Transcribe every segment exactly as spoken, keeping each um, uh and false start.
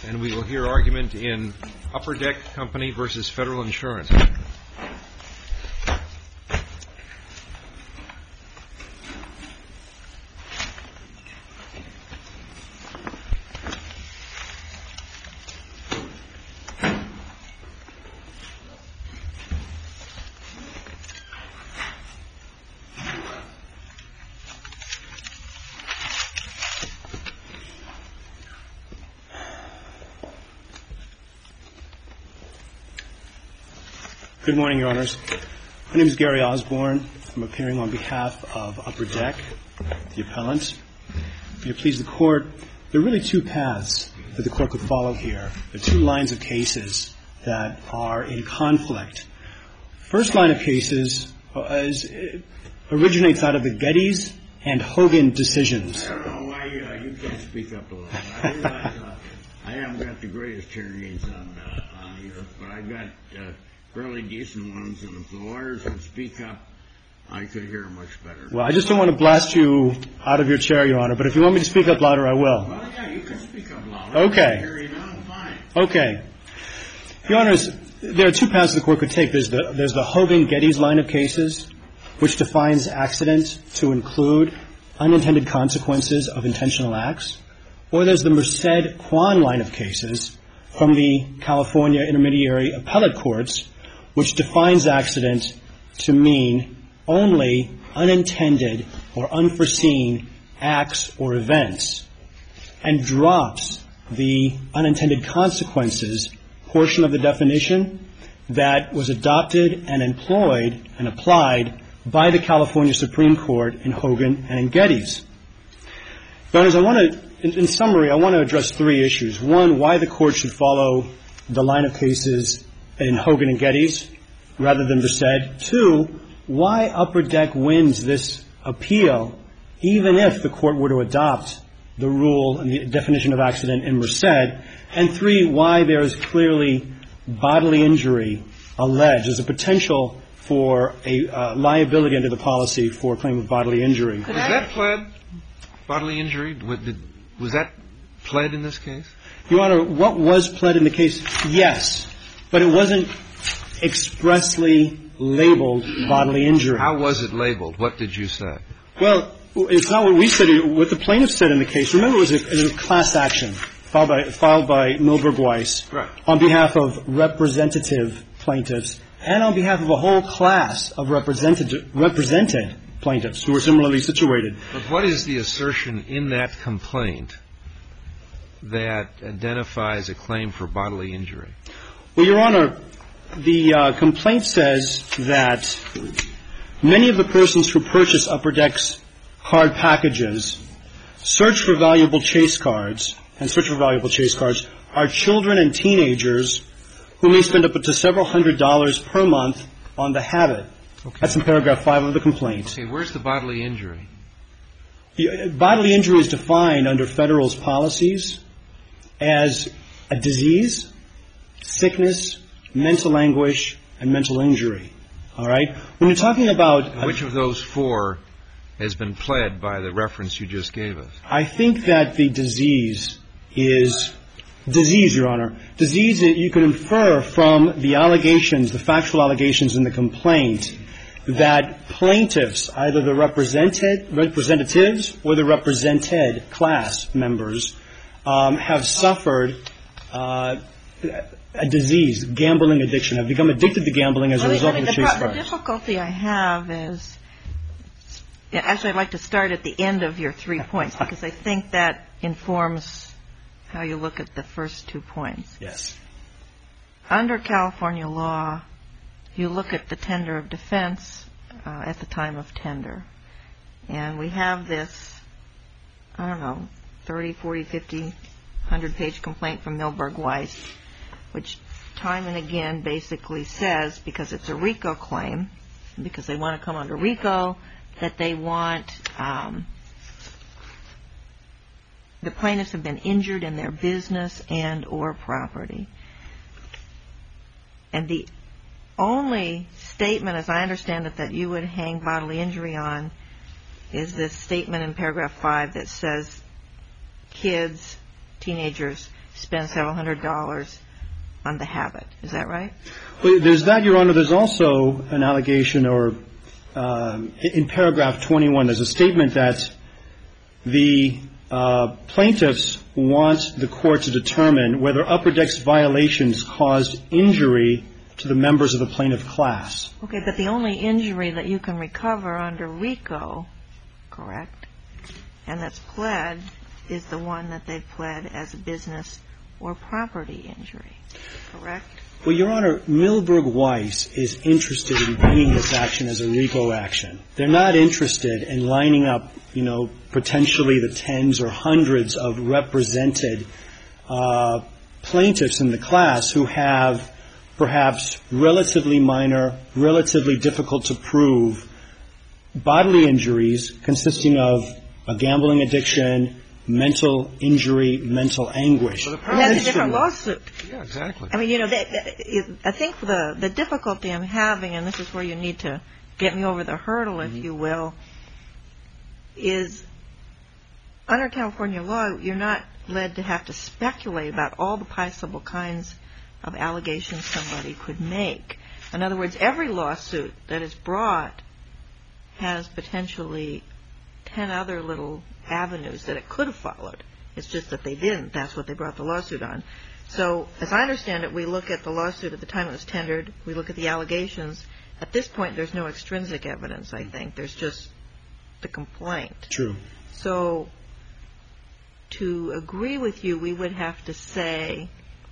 And we will hear argument in Upper Deck Company versus Federal Insurance. Good morning, Your Honors. My name is Gary Osborne. I'm appearing on behalf of Upper Deck, the appellant. If you please the Court, there are really two paths that the Court could follow here. There are two lines of cases that are in conflict. First line of cases is, originates out of the Gettys and Hogan decisions. I don't know why you, uh, you can't speak up a little. I realize uh, I haven't got the greatest hearing aids on, uh, on the earth, but I've got uh, fairly decent ones, and if the lawyers would speak up, I could hear much better. Well, I just don't want to blast you out of your chair, Your Honor, but if you want me to speak up louder, I will. Well, yeah, you can speak up louder. Okay. I can hear you now, fine. Okay. Your Honors, there are two paths the Court could take. There's the, there's the Hogan-Gettys line of cases, which defines accident to include unintended consequences of intentional acts. Or there's the Merced-Kwan line of cases from the California Intermediary Appellate Courts, which defines accident to mean only unintended or unforeseen acts or events, and drops the unintended consequences portion of the definition that was adopted and employed and applied by the California Supreme Court in Hogan and in Gettys. Your Honors, I want to, in, in summary, I want to address three issues. One, why the Court should follow the line of cases in Hogan and Gettys rather than Merced. Two, why Upper Deck wins this appeal even if the Court were to adopt the rule and the definition of accident in Merced. And three, why there is clearly bodily injury alleged as a potential for a uh, liability under the policy for a claim of bodily injury. Was that pled, bodily injury? Was that pled in this case? Your Honor, what was pled in the case? Yes, but it wasn't expressly labeled bodily injury. How was it labeled? What did you say? Well, it's not what we said. What the plaintiff said in the case, remember, it was a, it was a class action filed by, filed by Milberg Weiss right. on behalf of representative plaintiffs and on behalf of a whole class of represented, represented plaintiffs who were similarly situated. But what is the assertion in that complaint that identifies a claim for bodily injury? Well, Your Honor, the uh, complaint says that many of the persons who purchase Upper Deck's card packages search for valuable chase cards and search for valuable chase cards are children and teenagers who may spend up to several hundred dollars per month on the habit. Okay. That's in paragraph five of the complaint. Okay, where's the bodily injury? The, uh, bodily injury is defined under Federal's policies as a disease, sickness, mental anguish, and mental injury. All right? When you're talking about... Which of those four has been pled by the reference you just gave us? I think that the disease is... Disease, Your Honor. Disease, you can infer from the allegations, the factual allegations in the complaint, that plaintiffs, either the represented, representatives or the represented class members, um, have suffered uh, a disease, gambling addiction, have become addicted to gambling as a result of the chase cards. The difficulty I have is, actually I'd like to start at the end of your three points because I think that informs how you look at the first two points. Yes. Under California law, you look at the tender of defense uh, at the time of tender. And we have this, I don't know, thirty, forty, fifty, one hundred page complaint from Milberg Weiss, which time and again basically says, because it's a RICO claim, because they want to come under RICO, that they want... Um, the plaintiffs have been injured in their business and or property. And the only statement, as I understand it, that you would hang bodily injury on is this statement in paragraph five that says kids, teenagers, spend several hundred dollars on the habit. Is that right? Well, there's that, Your Honor. There's also an allegation, or um, in paragraph twenty-one, there's a statement that the uh, plaintiffs want the court to determine whether Upper Deck's violations caused injury to the members of the plaintiff class. Okay, but the only injury that you can recover under RICO, correct, and that's pled, is the one that they've pled as a business or property injury, correct? Well, Your Honor, Milberg Weiss is interested in bringing this action as a RICO action. They're not interested in lining up, you know, potentially the tens or hundreds of represented uh, plaintiffs in the class who have perhaps relatively minor, relatively difficult to prove bodily injuries consisting of a gambling addiction, mental injury, mental anguish. Well, and that's a different lawsuit. Yeah, exactly. I mean, you know, they, they, I think the the difficulty I'm having, and this is where you need to get me over the hurdle, if mm-hmm. you will, is under California law, you're not led to have to speculate about all the possible kinds of allegations somebody could make. In other words, every lawsuit that is brought has potentially ten other little avenues that it could have followed. It's just that they didn't. That's what they brought the lawsuit on. So, as I understand it, we look at the lawsuit at the time it was tendered. We look at the allegations. At this point, there's no extrinsic evidence, I think. There's just the complaint. True. So, to agree with you, we would have to say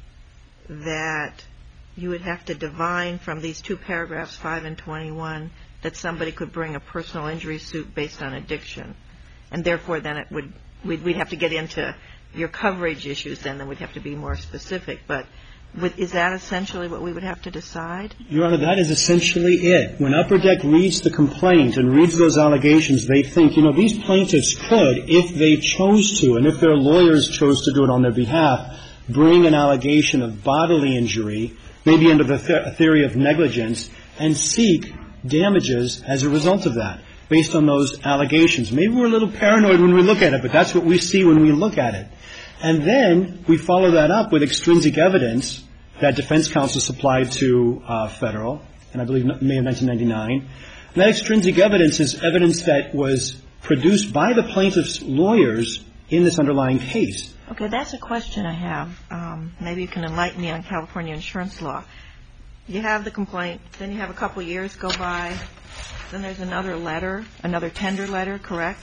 that you would have to divine from these two paragraphs, five and twenty-one, that somebody could bring a personal injury suit based on addiction. And therefore, then it would, we'd, we'd have to get into your coverage issues then, then we'd have to be more specific. But with, is that essentially what we would have to decide? Your Honor, that is essentially it. When Upper Deck reads the complaint and reads those allegations, they think, you know, these plaintiffs could, if they chose to, and if their lawyers chose to do it on their behalf, bring an allegation of bodily injury, maybe under the th- theory of negligence, and seek damages as a result of that, based on those allegations. Maybe we're a little paranoid when we look at it, but that's what we see when we look at it. And then we follow that up with extrinsic evidence that defense counsel supplied to uh, Federal, and I believe May of nineteen ninety-nine. And that extrinsic evidence is evidence that was produced by the plaintiff's lawyers in this underlying case. Okay, that's a question I have. Um, maybe you can enlighten me on California insurance law. You have the complaint, then you have a couple years go by, then there's another letter, another tender letter, correct?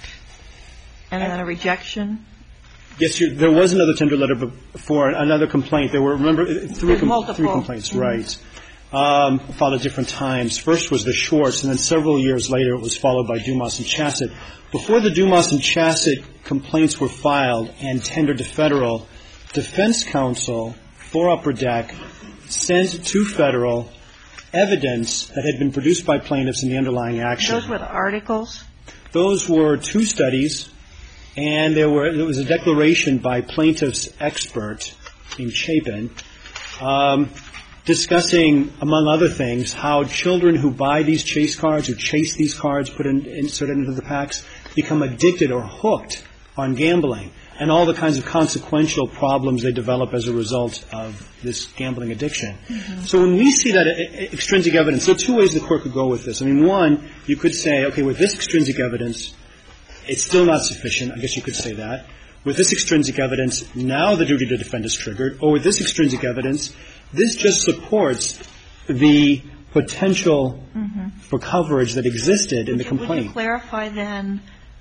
And then a rejection? Yes, you're, there was another tender letter for another complaint. There were, remember, three, com- three complaints, mm-hmm. right, um, filed at different times. First was the Schwartz, and then several years later it was followed by Dumas and Chassett. Before the Dumas and Chassett complaints were filed and tendered to Federal, defense counsel for Upper Deck sent to Federal evidence that had been produced by plaintiffs in the underlying action. Those were the articles? Those were two studies, and there were there was a declaration by plaintiff's expert named Chapin um, discussing, among other things, how children who buy these chase cards, who chase these cards, put in, inserted into the packs, become addicted or hooked on gambling, and all the kinds of consequential problems they develop as a result of this gambling addiction. Mm-hmm. So when we see that extrinsic evidence, there are two ways the court could go with this. I mean, one, you could say, okay, with this extrinsic evidence, it's still not sufficient. I guess you could say that. With this extrinsic evidence, now the duty to defend is triggered. Or with this extrinsic evidence, this just supports the potential mm-hmm. for coverage that existed in the complaint. Would you clarify then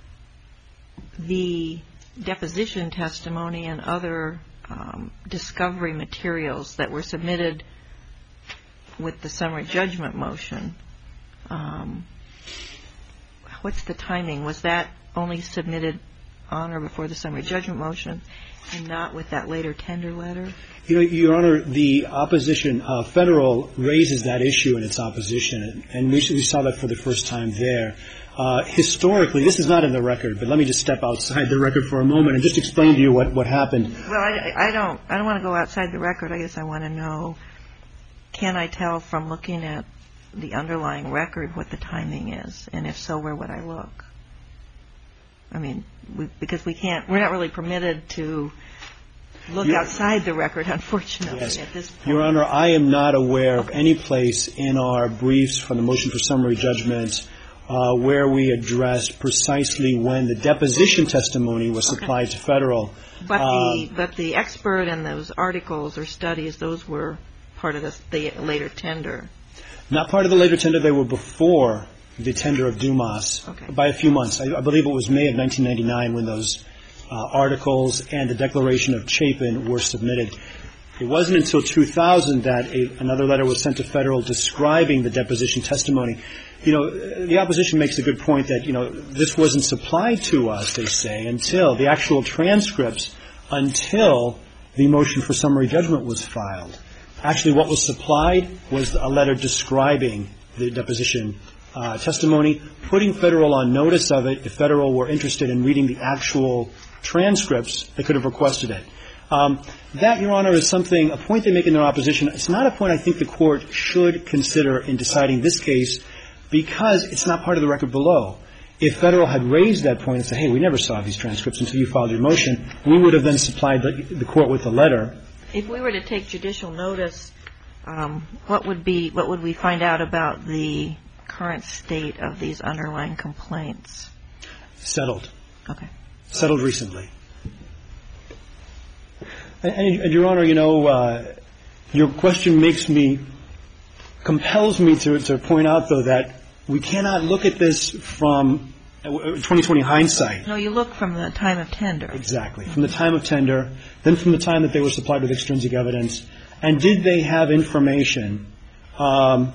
the deposition testimony and other um, discovery materials that were submitted with the summary judgment motion? Um, what's the timing? Was that only submitted on or before the summary judgment motion and not with that later tender letter? You know, Your Honor, the opposition, uh, Federal raises that issue in its opposition, and, and we, we saw that for the first time there. Uh, historically, this is not in the record, but let me just step outside the record for a moment and just explain to you what, what happened. Well, I, I don't I don't want to go outside the record. I guess I want to know, can I tell from looking at the underlying record what the timing is? And if so, where would I look? I mean, we, because we can't, we're not really permitted to look Your- outside the record, unfortunately, Yes. at this point. Your Honor, I am not aware of any place in our briefs from the motion for summary judgment uh, where we addressed precisely when the deposition testimony was supplied to Federal. But Um, the but the expert and those articles or studies, those were part of the, the later tender. Not part of the later tender. They were before the tender of Dumas Okay. by a few months. I, I believe it was May of nineteen ninety-nine when those uh, articles and the Declaration of Chapin were submitted. It wasn't until two thousand that a, another letter was sent to Federal describing the deposition testimony. You know, the opposition makes a good point that, you know, this wasn't supplied to us, they say, until the actual transcripts, until the motion for summary judgment was filed. Actually, what was supplied was a letter describing the deposition uh, testimony, putting Federal on notice of it. If Federal were interested in reading the actual transcripts, they could have requested it. Um, that, Your Honor, is something, a point they make in their opposition. It's not a point I think the Court should consider in deciding this case because it's not part of the record below. If Federal had raised that point and said, hey, we never saw these transcripts until you filed your motion, we would have then supplied the, the Court with a letter. If we were to take judicial notice, um, what would be what would we find out about the current state of these underlying complaints? Settled. Okay. Settled recently. And, and, and Your Honor, you know, uh, your question makes me, compels me to, to point out, though, that we cannot look at this from twenty twenty hindsight. No, you look from the time of tender. Exactly. From the time of tender, then from the time that they were supplied with extrinsic evidence. And did they have information um,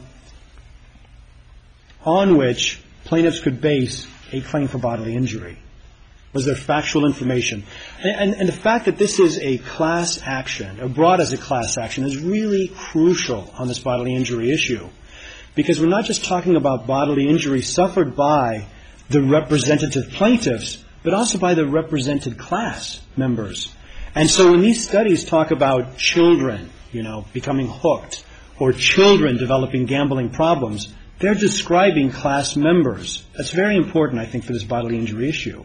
on which plaintiffs could base a claim for bodily injury? Was there factual information? And, and, and the fact that this is a class action, or brought as a class action, is really crucial on this bodily injury issue. Because we're not just talking about bodily injury suffered by the representative plaintiffs, but also by the represented class members. And so when these studies talk about children, you know, becoming hooked, or children developing gambling problems, they're describing class members. That's very important, I think, for this bodily injury issue.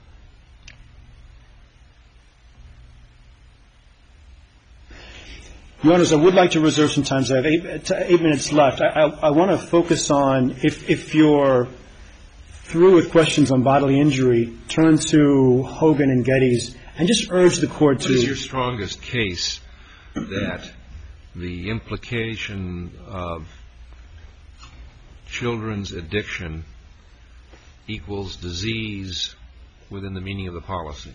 Your Honors, I would like to reserve some time. I have eight, eight minutes left. I, I, I want to focus on, if, if you're through with questions on bodily injury, turn to Hogan and Geddes and just urge the Court to... What is your strongest case that the implication of children's addiction equals disease within the meaning of the policy?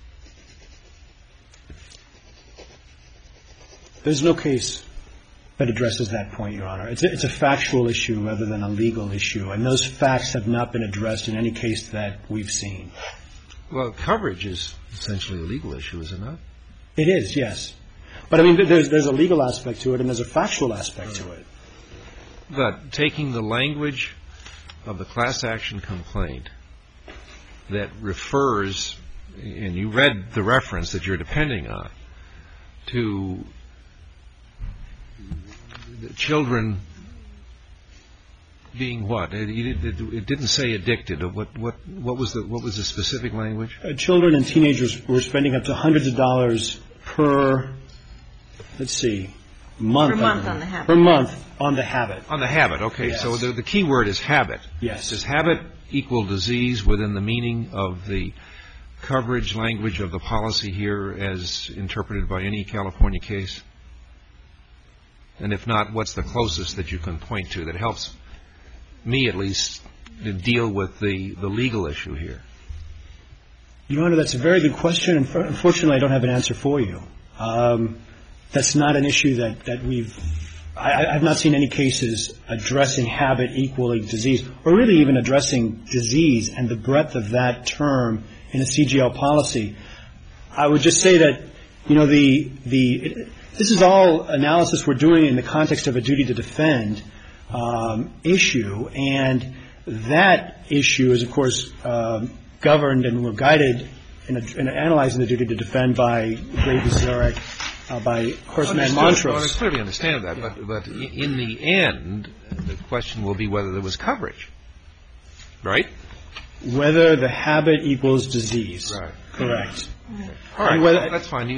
There's no case that addresses that point, Your Honor. It's a, it's a factual issue rather than a legal issue, and those facts have not been addressed in any case that we've seen. Well, coverage is essentially a legal issue, is it not? It is, yes. But, I mean, there's, there's a legal aspect to it and there's a factual aspect to it. But taking the language of the class action complaint that refers, and you read the reference that you're depending on, to the children being what? It, it, it didn't say addicted. What, what, what was the what was the specific language? Uh, children and teenagers were spending up to hundreds of dollars per, let's see, month. Per month on the habit. Per month on the habit. On the habit, okay. Yes. So the, the key word is habit. Yes. Does habit equal disease within the meaning of the coverage language of the policy here as interpreted by any California case? And if not, what's the closest that you can point to that helps me, at least, to deal with the, the legal issue here? Your Honor, that's a very good question, and unfortunately I don't have an answer for you. Um, that's not an issue that, that we've I, I've not seen any cases addressing habit equaling disease, or really even addressing disease and the breadth of that term in a C G L policy. I would just say that, you know, the the this is all analysis we're doing in the context of a duty to defend um, issue, and that issue is, of course, um, governed and we're guided in, a, in analyzing the duty to defend by Gray v. Zurich, uh, by Horseman Montrose. Well, I clearly understand that, yeah. but, but in the end, the question will be whether there was coverage, right? Whether the habit equals disease. Right. Correct. Okay. All right. Whether, well, that's fine. You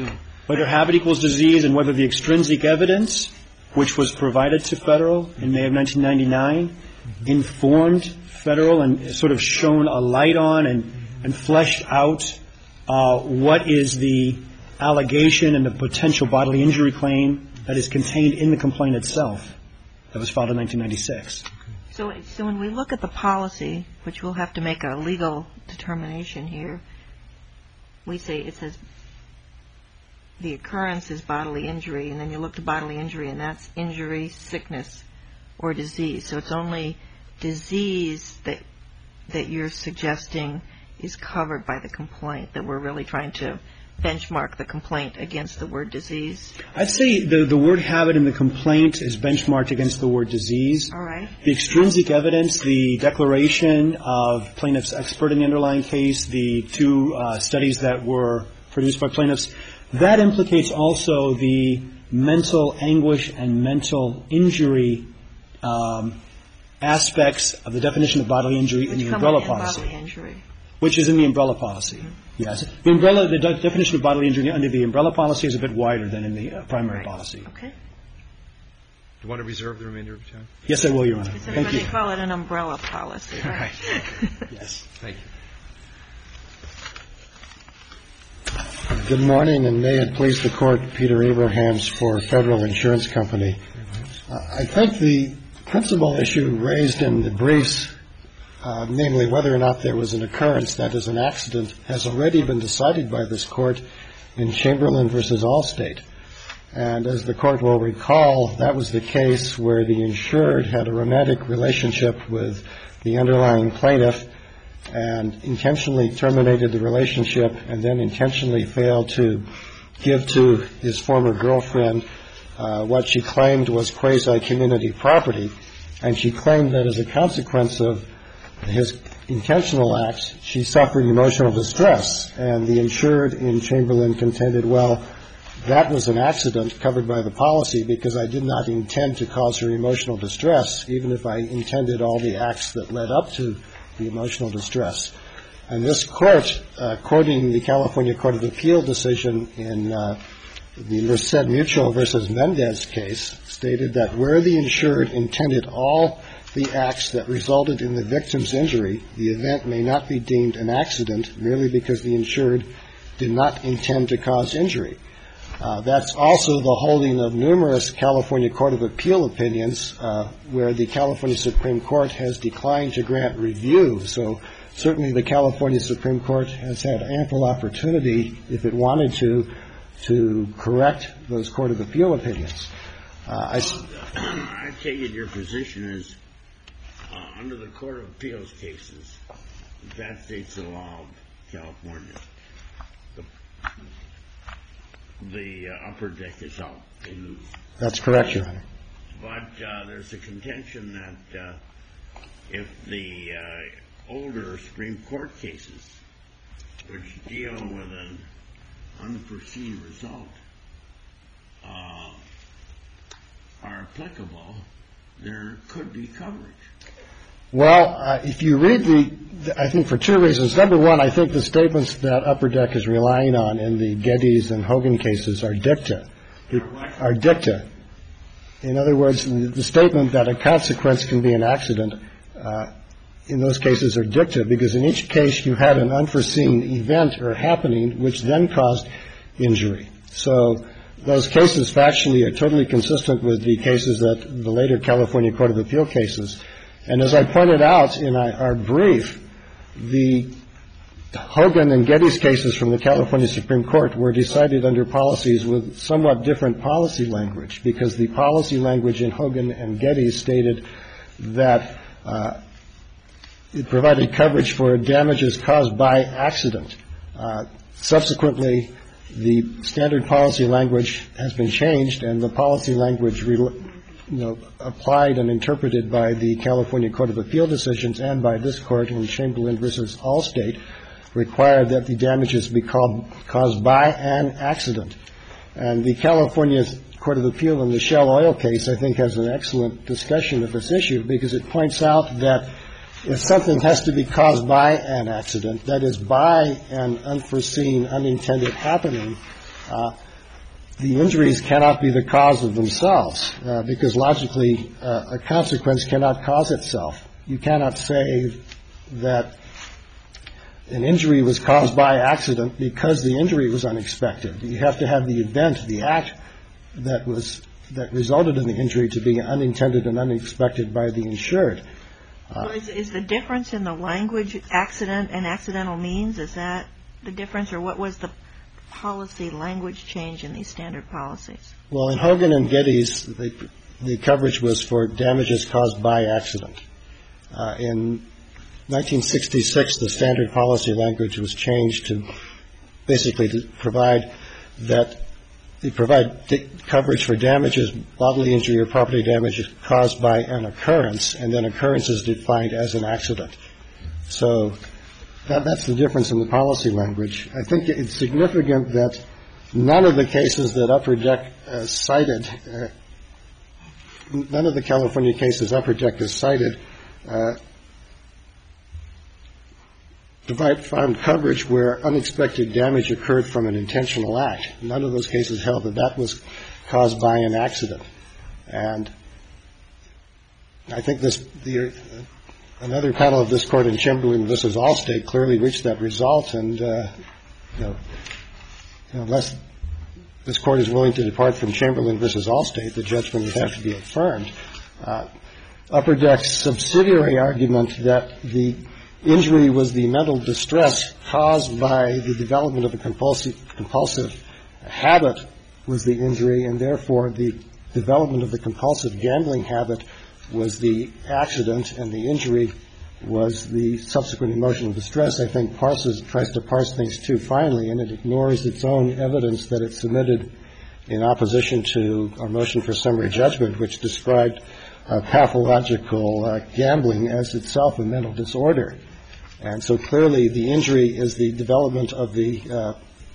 whether habit equals disease and whether the extrinsic evidence, which was provided to Federal in May of nineteen ninety-nine, informed Federal and sort of shone a light on and, and fleshed out uh, what is the allegation and the potential bodily injury claim that is contained in the complaint itself that was filed in nineteen ninety-six. So, so when we look at the policy, which we'll have to make a legal determination here, we say it says the occurrence is bodily injury, and then you look to bodily injury, and that's injury, sickness, or disease. So it's only disease that that you're suggesting is covered by the complaint, that we're really trying to benchmark the complaint against the word disease? I'd say the, the word habit in the complaint is benchmarked against the word disease. All right. The extrinsic evidence, the declaration of plaintiff's expert in the underlying case, the two uh, studies that were produced by plaintiffs, that implicates also the mental anguish and mental injury um, aspects of the definition of bodily injury Which in the come umbrella in policy. Bodily injury. Which is in the umbrella policy. Mm-hmm. Yes. The umbrella, the de- definition of bodily injury under the umbrella policy is a bit wider than in the uh, primary right. policy. Okay. Do you want to reserve the remainder of your time? Yes, I will, Your Honor. So Thank you. They call it an umbrella policy. All Right. right. Yes. Thank you. Good morning, and may it please the Court, Peter Abrahams for Federal Insurance Company. Uh, I think the principal issue raised in the briefs, uh, namely whether or not there was an occurrence that is an accident, has already been decided by this Court in Chamberlain versus Allstate. And as the Court will recall, that was the case where the insured had a romantic relationship with the underlying plaintiff and intentionally terminated the relationship and then intentionally failed to give to his former girlfriend uh, what she claimed was quasi-community property. And she claimed that as a consequence of his intentional acts, she suffered emotional distress. And the insured in Chamberlain contended, well, that was an accident covered by the policy because I did not intend to cause her emotional distress, even if I intended all the acts that led up to the emotional distress. And this Court, uh, quoting the California Court of Appeal decision in uh, the Merced Mutual versus Mendez case, stated that where the insured intended all the acts that resulted in the victim's injury, the event may not be deemed an accident merely because the insured did not intend to cause injury. Uh, that's also the holding of numerous California Court of Appeal opinions uh, where the California Supreme Court has declined to grant review. So certainly the California Supreme Court has had ample opportunity, if it wanted to, to correct those Court of Appeal opinions. Uh, I, I take it your position is uh, under the Court of Appeals cases, that states the law of California. The, the uh, upper deck is out. They lose. That's correct, Your Honor. But uh, there's a contention that uh, if the uh, older Supreme Court cases, which deal with an unforeseen result, uh, are applicable, there could be coverage. Well, uh, if you read the, I think for two reasons. Number one, I think the statements that Upper Deck is relying on in the Geddes and Hogan cases are dicta. Are dicta. In other words, the, the statement that a consequence can be an accident, uh, in those cases are dicta, because in each case you had an unforeseen event or happening which then caused injury. So those cases factually are totally consistent with the cases that the later California Court of Appeal cases. And as I pointed out in our brief, the Hogan and Geddes cases from the California Supreme Court were decided under policies with somewhat different policy language, because the policy language in Hogan and Geddes stated that uh, it provided coverage for damages caused by accident. Uh, subsequently, the standard policy language has been changed, and the policy language re- you know, applied and interpreted by the California Court of Appeal decisions and by this Court in Chamberlain versus Allstate required that the damages be called, caused by an accident. And the California Court of Appeal in the Shell Oil case, I think, has an excellent discussion of this issue, because it points out that if something has to be caused by an accident, that is, by an unforeseen, unintended happening, uh, the injuries cannot be the cause of themselves, uh, because logically uh, a consequence cannot cause itself. You cannot say that an injury was caused by accident because the injury was unexpected. You have to have the event, the act that was that resulted in the injury to be unintended and unexpected by the insured. Uh, well, is, is the difference in the language accident and accidental means, is that the difference, or what was the policy language change in these standard policies? Well, in Hogan and Geddes, the, the coverage was for damages caused by accident. Uh, in nineteen sixty-six, the standard policy language was changed to basically to provide that they provide d- coverage for damages, bodily injury or property damage caused by an occurrence, and then occurrence is defined as an accident. So that, that's the difference in the policy language. I think it's significant that none of the cases that Upper Deck uh, cited, uh, none of the California cases Upper Deck has cited, uh, provide found coverage where unexpected damage occurred from an intentional act. None of those cases held that that was caused by an accident. And I think this, the, uh, another panel of this court in Chamberlain versus Allstate clearly reached that result. And, uh, you know, you know, unless this court is willing to depart from Chamberlain versus Allstate, the judgment would have to be affirmed. Uh, Upper Deck's subsidiary argument that the injury was the mental distress caused by the development of a compulsive, compulsive habit was the injury, and therefore the development of the compulsive gambling habit was the accident, and the injury was the subsequent emotional distress. I think parses, tries to parse things too finely, and it ignores its own evidence that it submitted in opposition to our motion for summary judgment, which described uh, pathological uh, gambling as itself a mental disorder. And so clearly the injury is the development of the uh,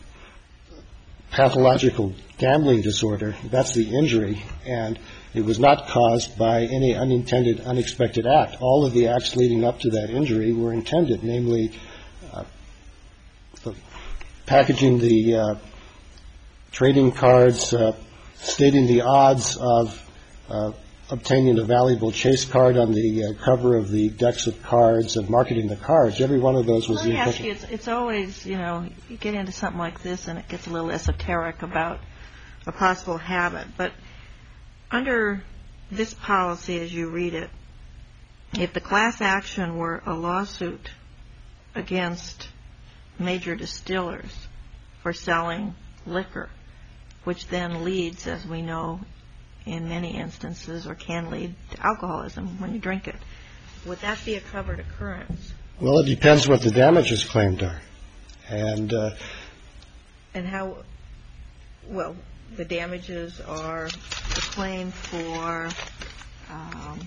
pathological gambling disorder. That's the injury, and it was not caused by any unintended, unexpected act. All of the acts leading up to that injury were intended, namely uh, the packaging the uh, trading cards, uh, stating the odds of uh, obtaining a valuable chase card on the uh, cover of the decks of cards and marketing the cards. Every one of those was well, the yes, intention. it's, it's always, you know, you get into something like this and it gets a little esoteric about a possible habit. But under this policy, as you read it, if the class action were a lawsuit against major distillers for selling liquor, which then leads, as we know, in many instances, or can lead to alcoholism when you drink it, would that be a covered occurrence? Well, it depends what the damages claimed are. And uh, and how, well, the damages are the claim for um,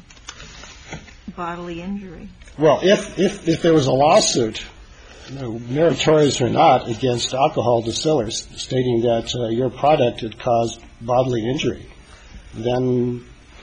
bodily injury. Well, if, if, if there was a lawsuit, you know, meritorious or not, against alcohol distillers stating that uh, your product had caused bodily injury, then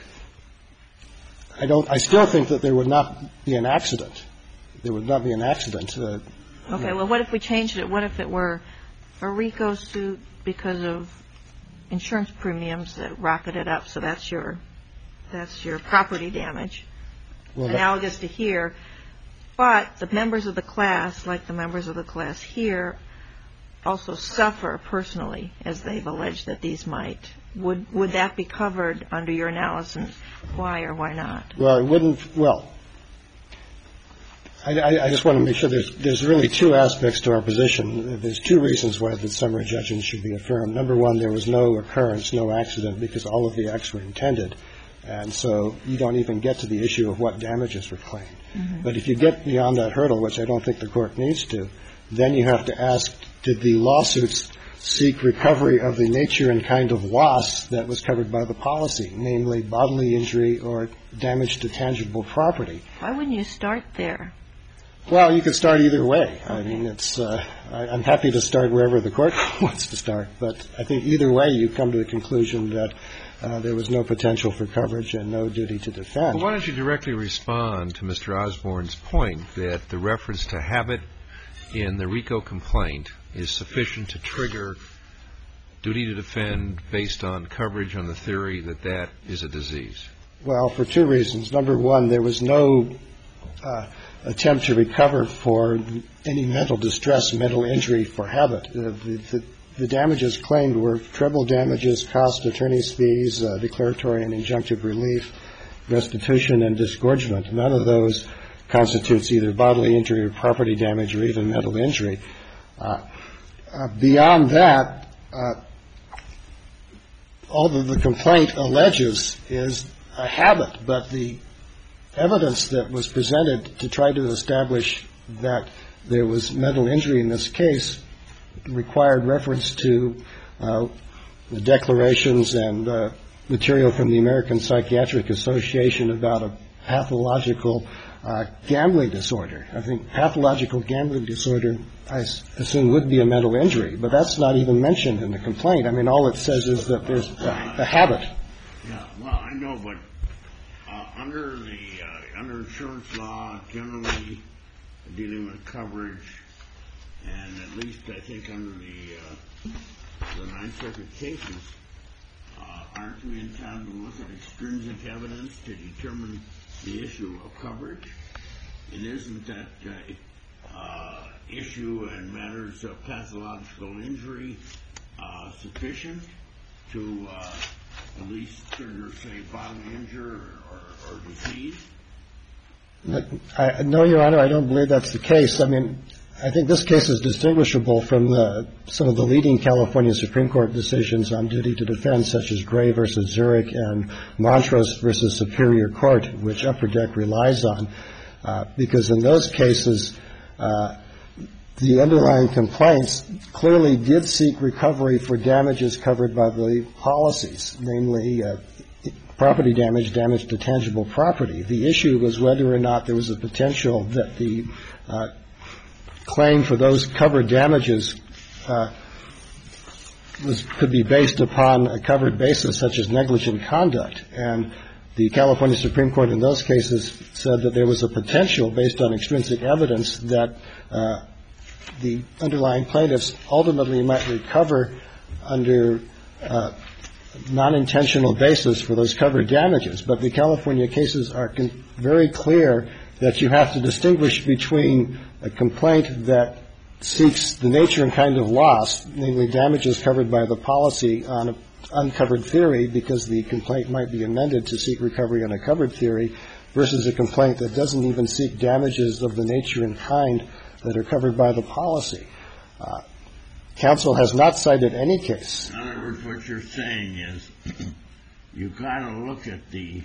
I don't. I still think that there would not be an accident. There would not be an accident. Uh, okay. Well, what if we changed it? What if it were a RICO suit because of insurance premiums that rocketed up? So that's your that's your property damage, well, analogous to here. But the members of the class, like the members of the class here, also suffer personally, as they've alleged that these might. Would would that be covered under your analysis? Why or why not? Well, it wouldn't. Well, I, I, I just want to make sure there's there's really two aspects to our position. There's two reasons why the summary judgment should be affirmed. Number one, there was no occurrence, no accident, because all of the acts were intended, and so you don't even get to the issue of what damages were claimed. Mm-hmm. But if you get beyond that hurdle, which I don't think the court needs to, then you have to ask: did the lawsuits seek recovery of the nature and kind of loss that was covered by the policy, namely bodily injury or damage to tangible property? Why wouldn't you start there? Well, you could start either way. I mean, it's. Uh, I, I'm happy to start wherever the court wants to start, but I think either way you come to the conclusion that uh, there was no potential for coverage and no duty to defend. Well, why don't you directly respond to Mister Osborne's point that the reference to habit in the RICO complaint is sufficient to trigger duty to defend based on coverage on the theory that that is a disease? Well, for two reasons. Number one, there was no uh, attempt to recover for any mental distress, mental injury for habit. Uh, the, the, the damages claimed were treble damages, cost, attorney's fees, uh, declaratory and injunctive relief, restitution, and disgorgement. None of those constitutes either bodily injury or property damage or even mental injury. Uh, uh, beyond that, uh, all that the complaint alleges is a habit, but the evidence that was presented to try to establish that there was mental injury in this case required reference to uh, the declarations and uh, material from the American Psychiatric Association about a pathological uh, gambling disorder. I think pathological gambling disorder, I assume, would be a mental injury, but that's not even mentioned in the complaint. I mean, all it says is that there's a, a habit. Yeah, well, I know, but uh, under the uh, under insurance law, generally dealing with coverage, and at least I think under the uh, the Ninth Circuit cases, uh, aren't we entitled to look at extrinsic evidence to determine the issue of coverage? And isn't that uh, uh, issue and matters of pathological injury uh, sufficient to uh, at least trigger, say, bodily injury or, or, or disease? I, no, Your Honor, I don't believe that's the case. I mean, I think this case is distinguishable from the, some of the leading California Supreme Court decisions on duty to defend, such as Gray versus Zurich and Montrose versus Superior Court, which Upper Deck relies on, uh, because in those cases, uh, the underlying complaints clearly did seek recovery for damages covered by the policies, namely uh, property damage, damage to tangible property. The issue was whether or not there was a potential that the uh, claim for those covered damages uh, was could be based upon a covered basis such as negligent conduct. And the California Supreme Court in those cases said that there was a potential based on extrinsic evidence that uh, the underlying plaintiffs ultimately might recover under uh, non-intentional basis for those covered damages. But the California cases are con- very clear that you have to distinguish between a complaint that seeks the nature and kind of loss, namely damages covered by the policy on an uncovered theory because the complaint might be amended to seek recovery on a covered theory, versus a complaint that doesn't even seek damages of the nature and kind that are covered by the policy. Uh, counsel has not cited any case. In other words, what you're saying is you've got to look at the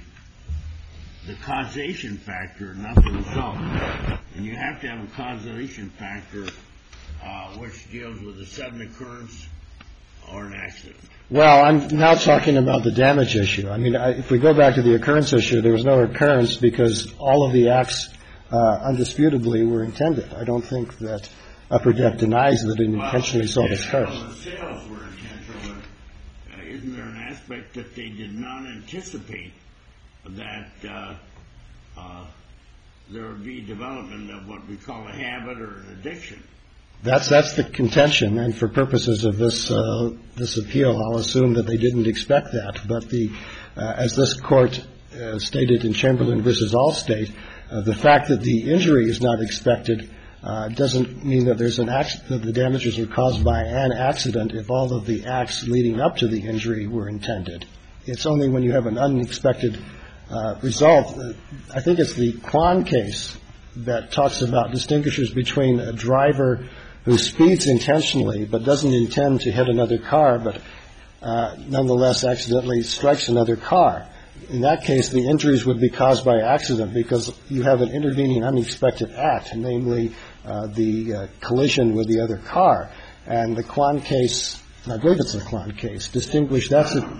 the causation factor, not the result. And you have to have a causation factor uh, which deals with a sudden occurrence or an accident. Well, I'm now talking about the damage issue. I mean, I, if we go back to the occurrence issue, there was no occurrence because all of the acts uh, undisputably were intended. I don't think that Upper Deck denies that it intentionally well, saw this curse. Well, the sales were intentional, but uh, isn't there an aspect that they did not anticipate that uh, uh, there would be development of what we call a habit or an addiction? That's that's the contention, and for purposes of this uh, this appeal, I'll assume that they didn't expect that. But the uh, as this court uh, stated in Chamberlain versus Allstate, uh, the fact that the injury is not expected uh, doesn't mean that there's an acc- that the damages are caused by an accident if all of the acts leading up to the injury were intended. It's only when you have an unexpected uh, result. Uh, I think it's the Kwan case that talks about distinguishes between a driver who speeds intentionally but doesn't intend to hit another car, but uh, nonetheless accidentally strikes another car. In that case, the injuries would be caused by accident because you have an intervening unexpected act, namely uh, the uh, collision with the other car. And the Kwan case, I believe it's the Kwan case, distinguished that's a...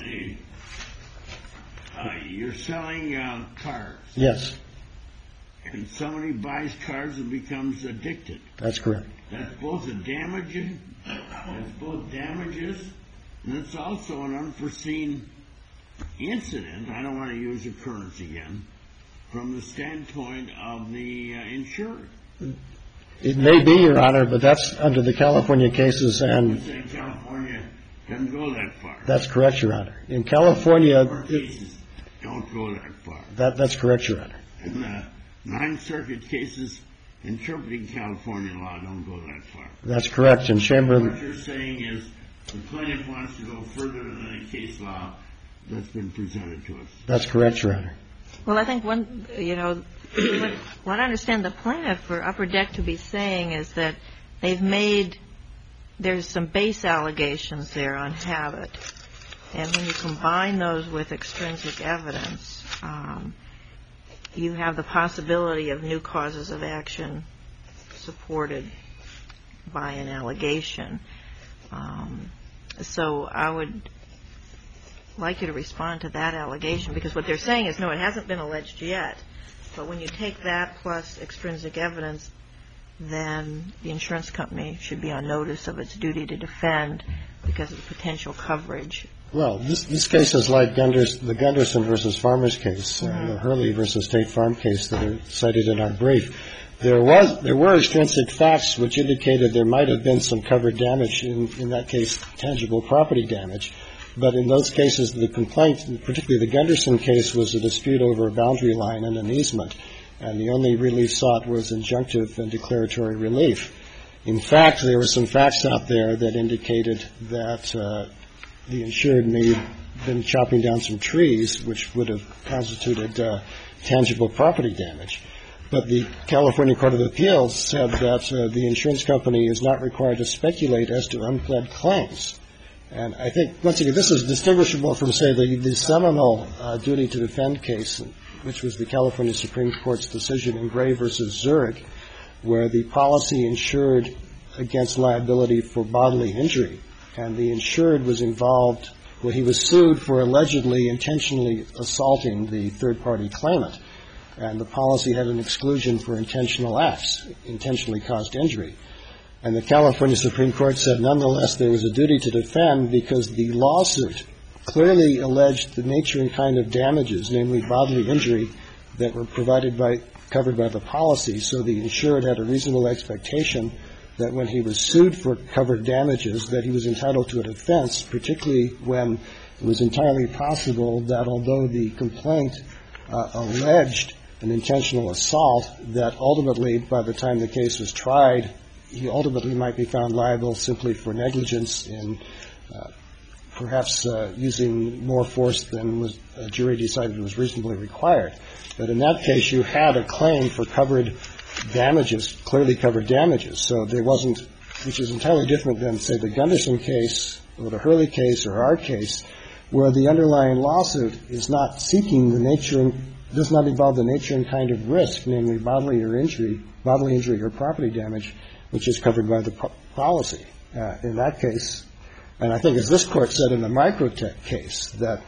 Uh, you're selling uh, cars. Yes. And somebody buys cars and becomes addicted. That's correct. That's both a damage, that's both damages, and it's also an unforeseen incident. I don't want to use occurrence again, from the standpoint of the uh, insured. It may be, Your Honor, but that's under the California cases and... You're saying California Doesn't go that far. That's correct, Your Honor. In California, Court cases don't go that far. that, that's correct, Your Honor. And the Ninth Circuit cases interpreting California law don't go that far. That's correct. In What Chamberlain, you're saying is the plaintiff wants to go further than the case law that's been presented to us. that's correct, Your Honor. Well, I think one, you know, what, what I understand the plaintiff for Upper Deck to be saying is that they've made, there's some base allegations there on habit. And when you combine those with extrinsic evidence, um, you have the possibility of new causes of action supported by an allegation. Um, so I would like you to respond to that allegation, because what they're saying is, no, it hasn't been alleged yet. But when you take that plus extrinsic evidence, then the insurance company should be on notice of its duty to defend because of the potential coverage. Well, this this case is like Gunders, the Gunderson versus Farmers case, mm-hmm. and the Hurley versus State Farm case that are cited in our brief. There was there were extrinsic facts which indicated there might have been some covered damage, in, in that case, tangible property damage. But in those cases, the complaint, particularly the Gunderson case, was a dispute over a boundary line and an easement, and the only relief sought was injunctive and declaratory relief. In fact, there were some facts out there that indicated that uh, the insured may have been chopping down some trees, which would have constituted uh, tangible property damage. But the California Court of Appeals said that uh, the insurance company is not required to speculate as to unpled claims. And I think, once again, this is distinguishable from, say, the, the seminal uh, duty to defend case, which was the California Supreme Court's decision in Gray versus Zurich, where the policy insured against liability for bodily injury. And the insured was involved, well, he was sued for allegedly intentionally assaulting the third-party claimant. And the policy had an exclusion for intentional acts, intentionally caused injury. And the California Supreme Court said, nonetheless, there was a duty to defend because the lawsuit clearly alleged the nature and kind of damages, namely bodily injury, that were provided by, covered by the policy. So the insured had a reasonable expectation that when he was sued for covered damages, that he was entitled to a defense, particularly when it was entirely possible that although the complaint uh, alleged an intentional assault, that ultimately, by the time the case was tried, he ultimately might be found liable simply for negligence in uh, perhaps uh, using more force than was a jury decided was reasonably required. But in that case, you had a claim for covered damages, clearly covered damages. So there wasn't, which is entirely different than, say, the Gunderson case or the Hurley case or our case, where the underlying lawsuit is not seeking the nature, does not involve the nature and kind of risk, namely bodily or injury, bodily injury or property damage, which is covered by the po- policy. Uh, in that case, and I think as this Court said in the Microtech case, that,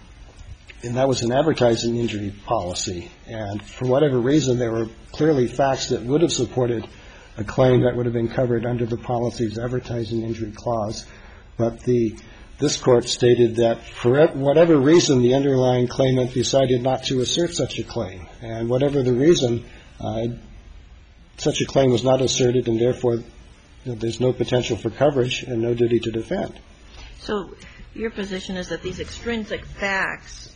and that was an advertising injury policy, and for whatever reason, there were clearly facts that would have supported a claim that would have been covered under the policy's advertising injury clause, but the this Court stated that for whatever reason, the underlying claimant decided not to assert such a claim, and whatever the reason, uh, such a claim was not asserted, and therefore you know, there's no potential for coverage and no duty to defend. So your position is that these extrinsic facts,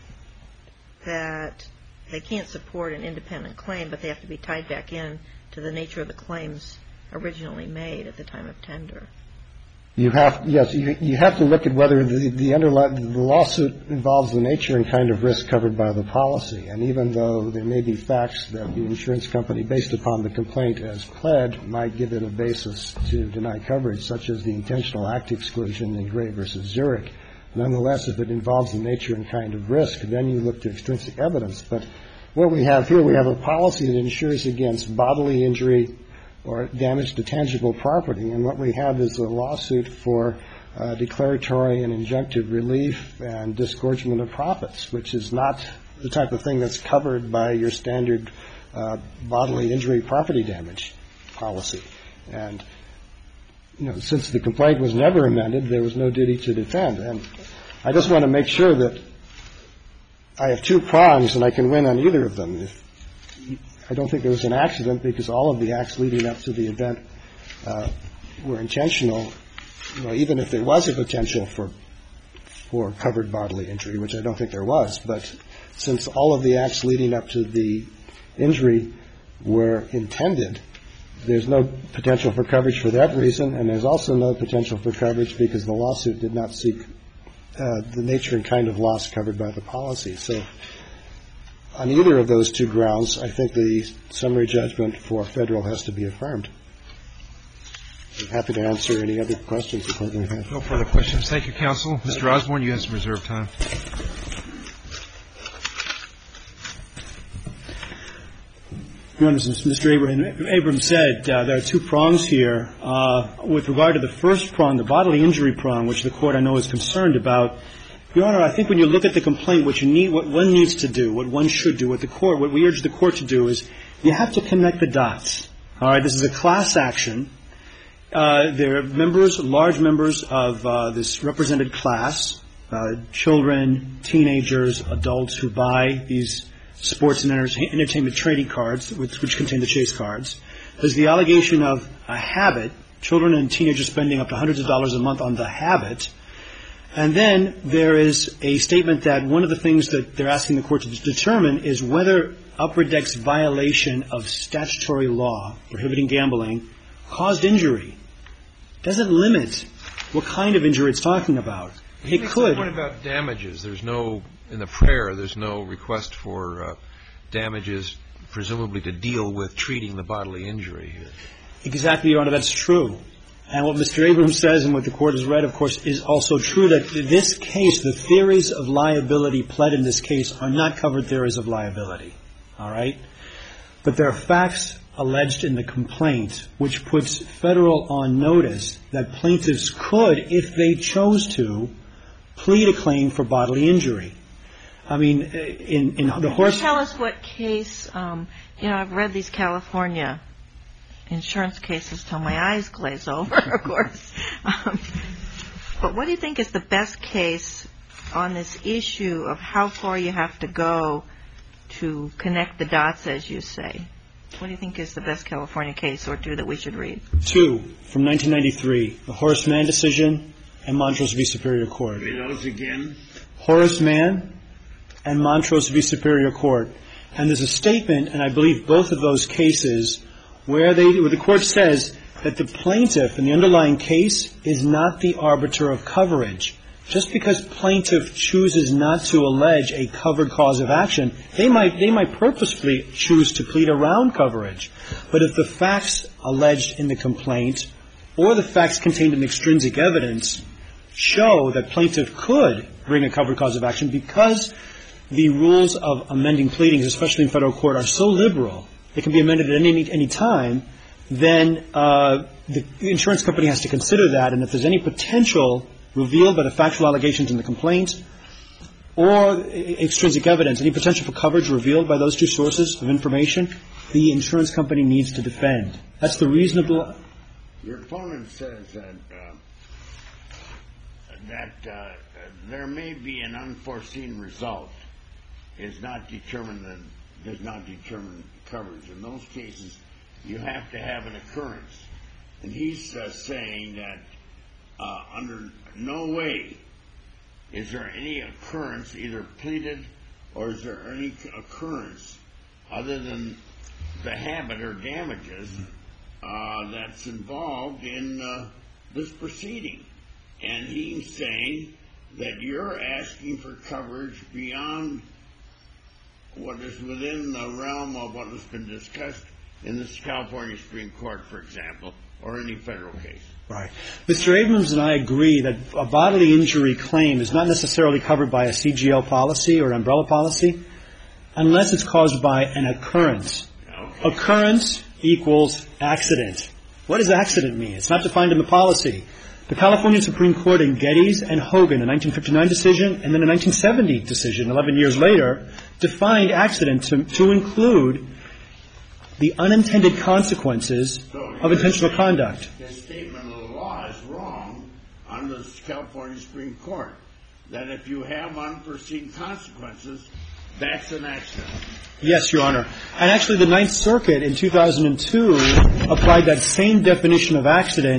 that they can't support an independent claim, but they have to be tied back in to the nature of the claims originally made at the time of tender. You have, yes, you, you have to look at whether the, the underlying, the lawsuit involves the nature and kind of risk covered by the policy. And even though there may be facts that the insurance company, based upon the complaint as pled, might give it a basis to deny coverage, such as the intentional act exclusion in Gray versus Zurich, nonetheless, if it involves the nature and kind of risk, then you look to extrinsic evidence. But what we have here, we have a policy that insures against bodily injury or damage to tangible property. And what we have is a lawsuit for uh, declaratory and injunctive relief and disgorgement of profits, which is not the type of thing that's covered by your standard uh, bodily injury property damage policy. And, you know, since the complaint was never amended, there was no duty to defend. And I just want to make sure that I have two prongs and I can win on either of them. If I don't think there was an accident because all of the acts leading up to the event uh, were intentional. you know, even if there was a potential for for covered bodily injury, which I don't think there was, but since all of the acts leading up to the injury were intended, there's no potential for coverage for that reason, and there's also no potential for coverage because the lawsuit did not seek uh, the nature and kind of loss covered by the policy. So on either of those two grounds, I think the summary judgment for federal has to be affirmed. I'm happy to answer any other questions the Court may have. No further questions. Thank you, counsel. Mister Osborne, you have some reserved time. Your Honor, as Mister Abraham, Abrams said, uh, there are two prongs here. Uh, with regard to the first prong, the bodily injury prong, which the Court I know is concerned about, Your Honor, I think when you look at the complaint, what you need, what one needs to do, what one should do, what the Court, what we urge the Court to do is you have to connect the dots. All right, this is a class action. Uh, there are members, large members of uh, this represented class, uh, children, teenagers, adults who buy these sports and entertainment trading cards, which, which contain the chase cards. There's the allegation of a habit, children and teenagers spending up to hundreds of dollars a month on the habit. And then there is a statement that one of the things that they're asking the Court to determine is whether Upper Deck's violation of statutory law prohibiting gambling caused injury. Doesn't limit what kind of injury it's talking about. He It makes could. the point about damages. There's no, in the prayer, there's no request for uh, damages, presumably to deal with treating the bodily injury here. Exactly, Your Honor, that's true. And what Mister Abrams says and what the Court has read, of course, is also true, that this case, the theories of liability pled in this case are not covered theories of liability. All right? But there are facts alleged in the complaint which puts federal on notice that plaintiffs could, if they chose to, plead a claim for bodily injury. I mean, in, in the horse... Tell us what case, um, you know, I've read these California insurance cases till my eyes glaze over, of course. Um, but what do you think is the best case on this issue of how far you have to go to connect the dots, as you say? What do you think is the best California case or two that we should read? Two, from nineteen ninety-three, the Horace Mann decision and Montrose v. Superior Court. Read those again. Horace Mann and Montrose v. Superior Court. And there's a statement, and I believe both of those cases, where, they, where the Court says that the plaintiff in the underlying case is not the arbiter of coverage. Just because plaintiff chooses not to allege a covered cause of action, they might they might purposefully choose to plead around coverage. But if the facts alleged in the complaint or the facts contained in extrinsic evidence show that plaintiff could bring a covered cause of action, because the rules of amending pleadings, especially in federal court, are so liberal, it can be amended at any any time, then uh, the insurance company has to consider that, and if there's any potential revealed by the factual allegations in the complaint or extrinsic evidence, any potential for coverage revealed by those two sources of information, the insurance company needs to defend. That's the reasonable... Your opponent says that uh, that uh, there may be an unforeseen result is not determined and does not determine coverage. In those cases, you have to have an occurrence. And he's uh, saying that uh, under no way is there any occurrence either pleaded or is there any occurrence other than the habit or damages uh, that's involved in uh, this proceeding. And he's saying that you're asking for coverage beyond what is within the realm of what has been discussed in the California Supreme Court, for example, or any federal case. Right. Mister Abrams and I agree that a bodily injury claim is not necessarily covered by a C G L policy or umbrella policy unless it's caused by an occurrence. Okay. Occurrence equals accident. What does accident mean? It's not defined in the policy. The California Supreme Court in Geddes and Hogan, a nineteen fifty-nine decision, and then a nineteen seventy decision, eleven years later, defined accident to, to include the unintended consequences so of intentional conduct. His statement of the law is wrong under the California Supreme Court, that if you have unforeseen consequences, that's an accident. Yes, Your Honor. And actually the Ninth Circuit in two thousand two applied that same definition of accident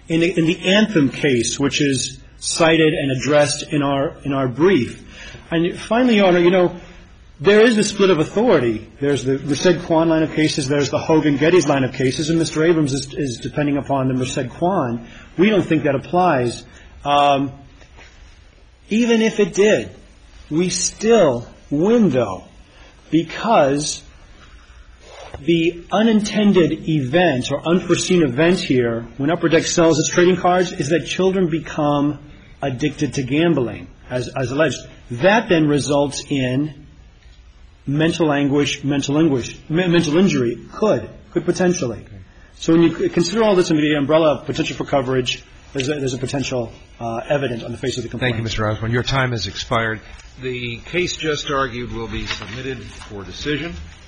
in the, in the Anthem case, which is cited and addressed in our in our brief. And finally, Your Honor, you know, there is a split of authority. There's the Merced-Quan line of cases. There's the Hogan-Geddes line of cases. And Mister Abrams is, is depending upon the Merced-Quan. We don't think that applies. Um, even if it did, we still win, though, because the unintended event or unforeseen event here when Upper Deck sells its trading cards is that children become addicted to gambling, as, as alleged. That then results in mental anguish, mental anguish, mental injury, could, could potentially. So when you consider all this under the umbrella of potential for coverage, there's a, there's a potential uh, evident on the face of the complaint. Thank you, Mister Osborne. Your time has expired. The case just argued will be submitted for decision.